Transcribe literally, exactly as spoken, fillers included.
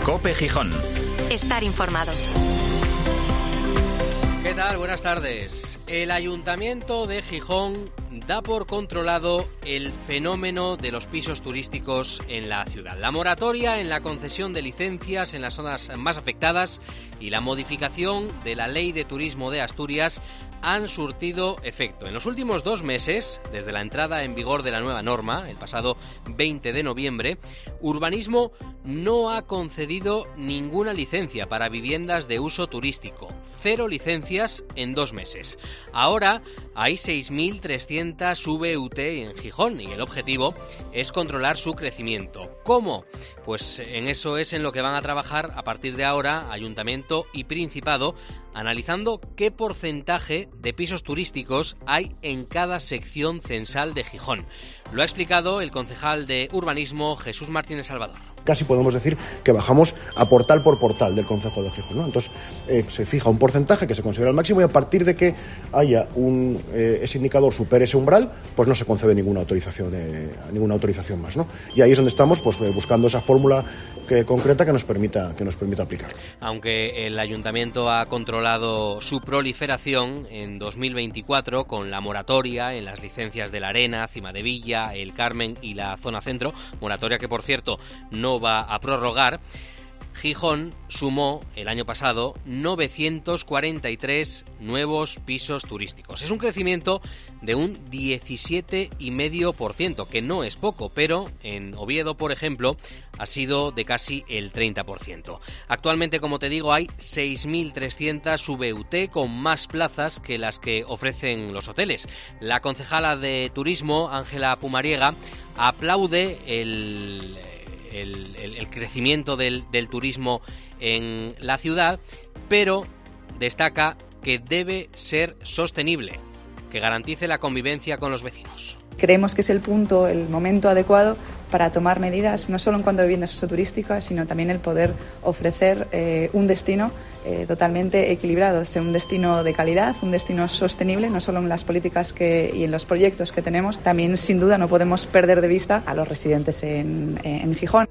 COPE Gijón. Estar informados. ¿Qué tal? Buenas tardes. El Ayuntamiento de Gijón da por controlado el fenómeno de los pisos turísticos en la ciudad. La moratoria en la concesión de licencias en las zonas más afectadas y la modificación de la Ley de Turismo de Asturias han surtido efecto. En los últimos dos meses, desde la entrada en vigor de la nueva norma, el pasado veinte de noviembre, Urbanismo no ha concedido ninguna licencia para viviendas de uso turístico. Cero licencias en dos meses. Ahora hay seis mil trescientas V U T en Gijón y el objetivo es controlar su crecimiento. ¿Cómo? Pues en eso es en lo que van a trabajar a partir de ahora Ayuntamiento y Principado, analizando qué porcentaje de pisos turísticos hay en cada sección censal de Gijón. Lo ha explicado el concejal de Urbanismo, Jesús Martínez Salvador. Casi podemos decir que bajamos a portal por portal del concejo de Gijón, ¿no? Entonces eh, se fija un porcentaje que se considera el máximo y a partir de que haya un eh, ese indicador supere ese umbral, pues no se concede ninguna autorización eh, ninguna autorización más, ¿no? Y ahí es donde estamos, pues eh, buscando esa fórmula que, concreta que nos permita que nos permita aplicar. Aunque el ayuntamiento ha controlado su proliferación en dos mil veinticuatro con la moratoria en las licencias de La Arena, Cima de Villa, El Carmen y la zona centro, moratoria que por cierto no va a prorrogar, Gijón sumó el año pasado novecientos cuarenta y tres nuevos pisos turísticos. Es un crecimiento de un diecisiete coma cinco por ciento, que no es poco, pero en Oviedo, por ejemplo, ha sido de casi el treinta por ciento. Actualmente, como te digo, hay seis mil trescientas V U T con más plazas que las que ofrecen los hoteles. La concejala de Turismo, Ángela Pumariega, aplaude el... El, el, el crecimiento del, del turismo en la ciudad, pero destaca que debe ser sostenible, que garantice la convivencia con los vecinos. Creemos que es el punto, el momento adecuado para tomar medidas, no solo en cuanto a viviendas turísticas, sino también el poder ofrecer eh, un destino eh, totalmente equilibrado, ser un destino de calidad, un destino sostenible, no solo en las políticas que, y en los proyectos que tenemos. También, sin duda, no podemos perder de vista a los residentes en, en Gijón.